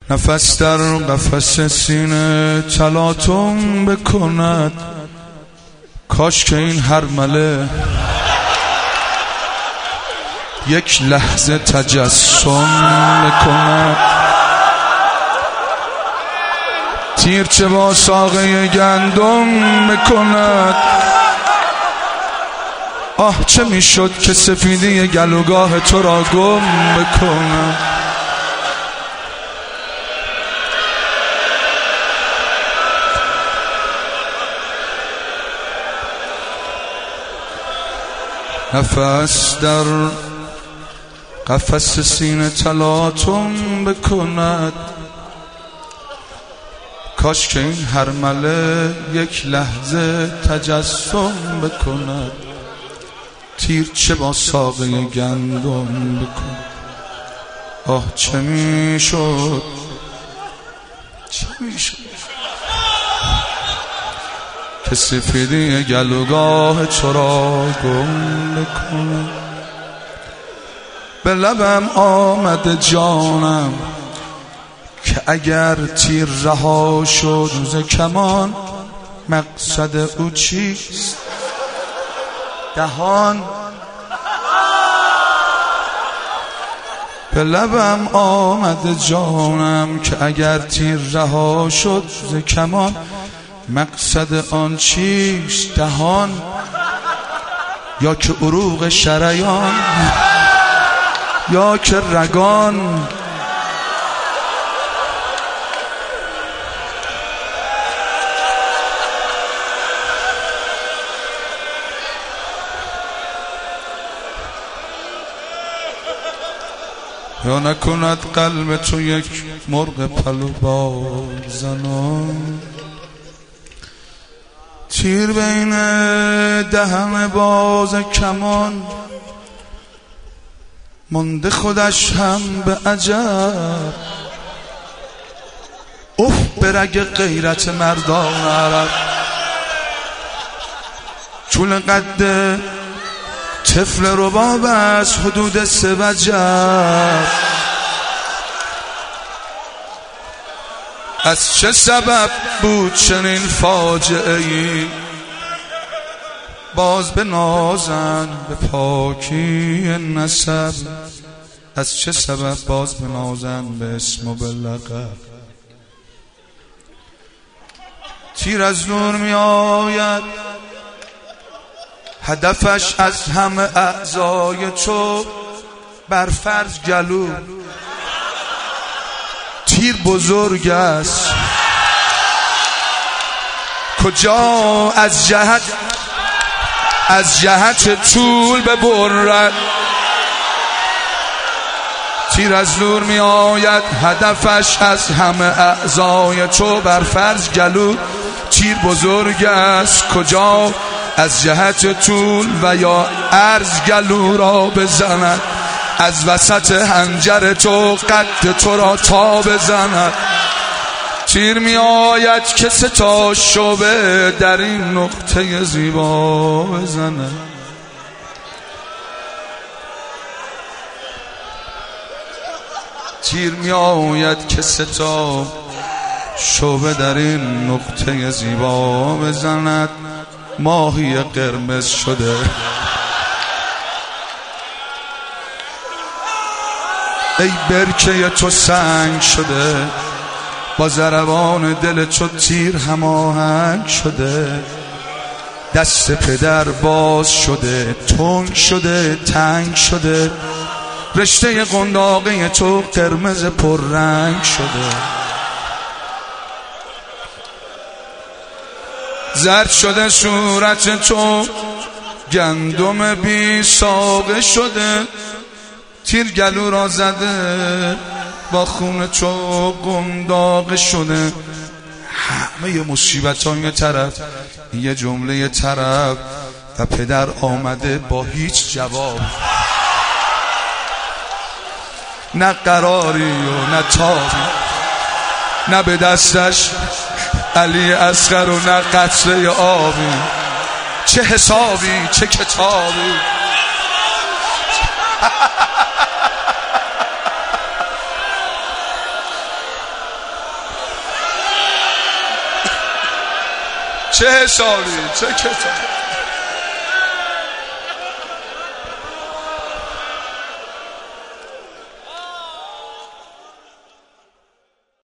نفس در قفس سینه تلاطم بکند، کاش که این هرمله یک لحظه تجسم بکند. تیرچه با ساقه گندم بکند. آه چه میشد که سفیدی گلوگاه تو را گم بکند. نفس در قفس سینه تلاطم بکند، کاش که این هرمله یک لحظه تجسم بکند. تیرچه با ساقه گندم بکند. آه چه میشد که سفیدی گلوگاه تو را گم بکنم. به لبم آمده جانم که اگر تیر رها شد ز کمان، مقصد او چیست؟ دهان. به لبم آمده جانم که اگر تیر رها شد ز کمان، مقصد آن چیست؟ دهان. یا که عروق شریان، یا که رگان. یا نکند قلب تو یک مرغ پلو بازنان، تیر بین دهن باز کمان، مانده خودش هم به عجب. اوف به رگ غیرت مردان عرب، چون قد طفل رباب از حدود 3 وجب. از چه سبب بود چنین فاجعه ای؟ باز به نازن به پاکی نسب. از چه سبب باز به نازن به اسم و به لقب؟ تیر از نور می آید، هدفش از همه اعضای تو بر فرض گلو. تیر بزرگ است کجا از جهت طول ببرد. تیر از نور می آید، هدفش از همه اعضای تو بر فرض گلو. تیر بزرگ است کجا از جهت طول و یا عرض گلو را بزند. از وسط حنجر تو قد تو را تا بزند. تیر می آید که 3 تا شعبه در این نقطه زیبا بزند. تیر می آید که 3 تا شعبه در این نقطه زیبا بزند. ماهی قرمز شده ای برکه تو سنگ شده، با ضربان دل تو تیر هماهنگ شده. دست پدر باز شده، تنگ شده، تنگ شده. رشته قنداقه تو قرمز پررنگ شده. زرد شده صورت تو، گندم بی ساقه شده. تیر گلو را زده، با خون تو قنداقه شده. همه مصیبت ها یه طرف، یه جمله یه طرف، و پدر آمده با هیچ جواب. نه قراری و نه تابی، نه به دستش علی اصغر و نه قطره آبی. چه حسابی چه کتابی. چه حسابی چه کتابی.